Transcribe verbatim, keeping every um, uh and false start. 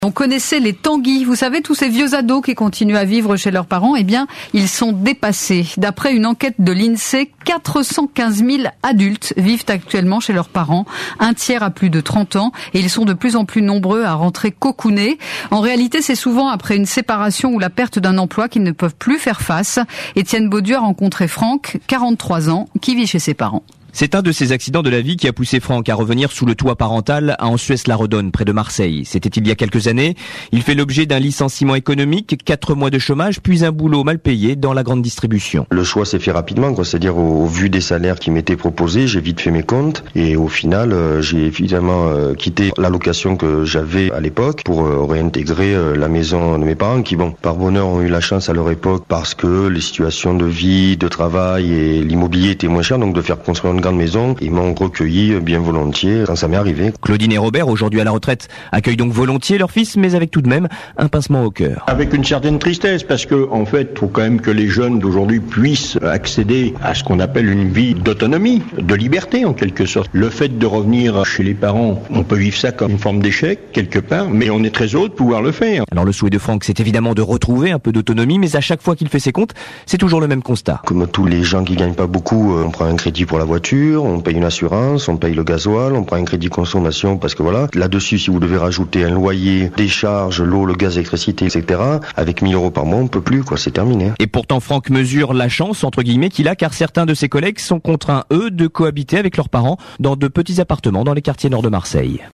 On connaissait les Tanguy, vous savez, tous ces vieux ados qui continuent à vivre chez leurs parents, eh bien, ils sont dépassés. D'après une enquête de l'INSEE, quatre cent quinze mille adultes vivent actuellement chez leurs parents, un tiers à plus de trente ans, et ils sont de plus en plus nombreux à rentrer cocoonés. En réalité, c'est souvent après une séparation ou la perte d'un emploi qu'ils ne peuvent plus faire face. Étienne Baudieu a rencontré Franck, quarante-trois ans, qui vit chez ses parents. C'est un de ces accidents de la vie qui a poussé Franck à revenir sous le toit parental à Ansuès-la-Redonne, près de Marseille. C'était il y a quelques années. Il fait l'objet d'un licenciement économique, quatre mois de chômage, puis un boulot mal payé dans la grande distribution. Le choix s'est fait rapidement, quoi. C'est-à-dire au, au vu des salaires qui m'étaient proposés, j'ai vite fait mes comptes et au final, euh, j'ai évidemment euh, quitté l'allocation que j'avais à l'époque pour euh, réintégrer euh, la maison de mes parents qui, bon, par bonheur, ont eu la chance à leur époque parce que les situations de vie, de travail et l'immobilier étaient moins chers, donc de faire construire une grande maison. Ils m'ont recueilli bien volontiers quand ça m'est arrivé. Claudine et Robert, aujourd'hui à la retraite, accueillent donc volontiers leur fils, mais avec tout de même un pincement au cœur. Avec une certaine tristesse, parce que en fait, il faut quand même que les jeunes d'aujourd'hui puissent accéder à ce qu'on appelle une vie d'autonomie, de liberté en quelque sorte. Le fait de revenir chez les parents, on peut vivre ça comme une forme d'échec quelque part, mais on est très heureux de pouvoir le faire. Alors le souhait de Franck, c'est évidemment de retrouver un peu d'autonomie, mais à chaque fois qu'il fait ses comptes, c'est toujours le même constat. Comme tous les gens qui gagnent pas beaucoup, on prend un crédit pour la voiture, on paye une assurance, on paye le gasoil, on prend un crédit consommation parce que voilà, là-dessus, si vous devez rajouter un loyer, des charges, l'eau, le gaz, l'électricité, et cetera, avec mille euros par mois, on peut plus, quoi, c'est terminé. Et pourtant, Franck mesure la chance, entre guillemets, qu'il a, car certains de ses collègues sont contraints, eux, de cohabiter avec leurs parents dans de petits appartements dans les quartiers nord de Marseille.